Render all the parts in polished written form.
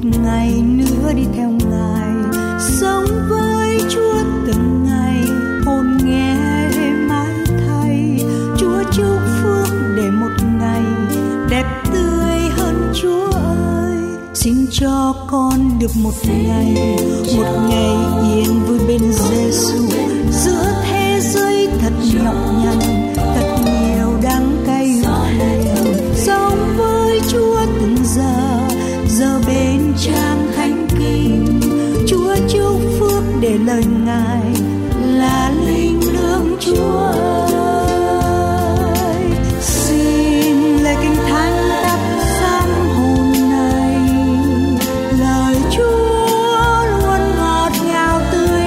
ngày nữa đi theo Ngài, sống với Chúa từng ngày, hồn nghe mãi thay. Chúa chúc phước để một ngày đẹp tươi hơn. Chúa ơi, xin cho con được một ngày yên vui bên Giêsu, giữa thế giới thật nhọc nhằn, thật nhiều đắng cay phiền. Sống với Chúa từng giờ bên trang thánh kinh. Chúa chúc phước để lời Ngài là linh lương. Chúa ơi, xin lời kinh thánh đắp sáng hồn này. Lời Chúa luôn ngọt ngào tươi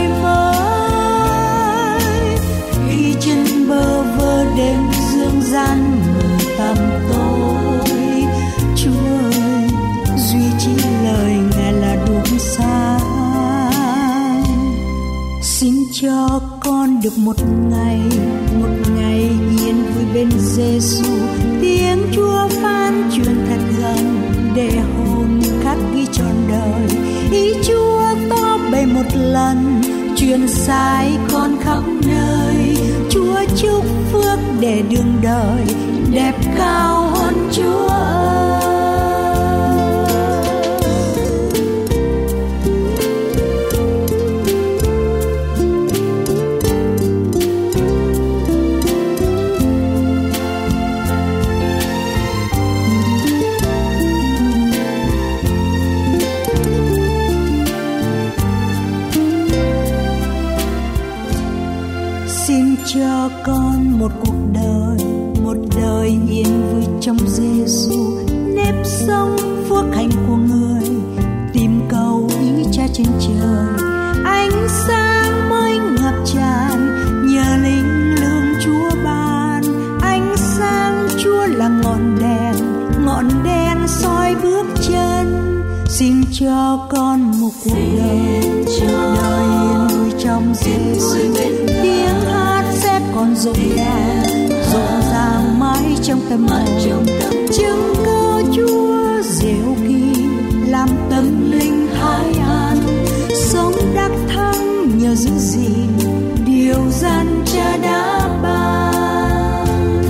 vơi, khi trên bơ vơ đêm dương gian mờ tăm tối. Chúa ơi, duy chỉ lời Ngài là đuốc sáng. Xin cho con được một ngày yên vui bên Giêsu, tiếng Chúa phán truyền thật gần, để hồn khắc ghi trọn đời. Ý Chúa to bề một lần, truyền sai con khắp nơi. Chúa chúc phước để đường đời đẹp cao hơn. Chúa ơi, cho con một đời yên vui trong Giêsu, nếp sống phước hạnh của người, tìm cầu ý Cha trên trời. Ánh sáng mới ngập tràn nhờ linh lương Chúa ban. Ánh sáng Chúa là ngọn đèn soi bước chân. Xin cho con một cuộc đời yên vui trong Giêsu, tiếng hát sẽ còn rộn ràng mãi trong tâm hồn. Chứng cơ Chúa diệu kỳ làm tâm linh thái an, sống đắc thắng nhờ giữ gìn điều dân Cha đã ban.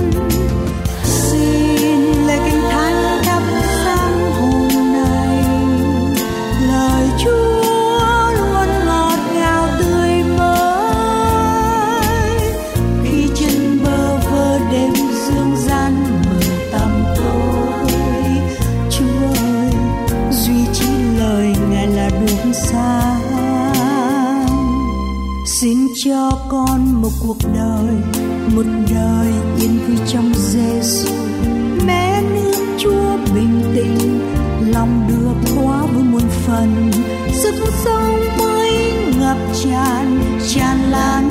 Xin lời kinh thánh đắp sáng hồn này. Lời Chúa luôn ngọt ngào tươi mới, khi trên bơ vơ đêm dương gian mờ tăm tối. Chúa ơi, duy chỉ lời Ngài là đuốc sáng. Xin cho con một đời yên vui trong Giêsu, mẹ nước Chúa bình tĩnh, lòng được hóa với muôn phần. Sức sống mới ngập tràn lan